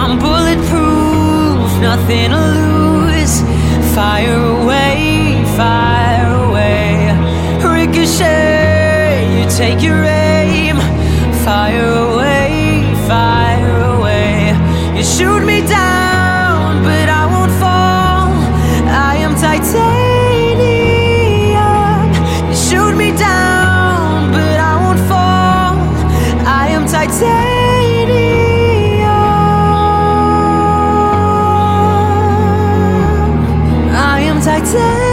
I'm bulletproof, nothing to lose. Fire away, fire away. Ricochet, you take your aim. Fire away, fire away. You shoot me down, but I won't fall. I am titanium. You shoot me down, but I won't fall. I am titanium. I am titanium.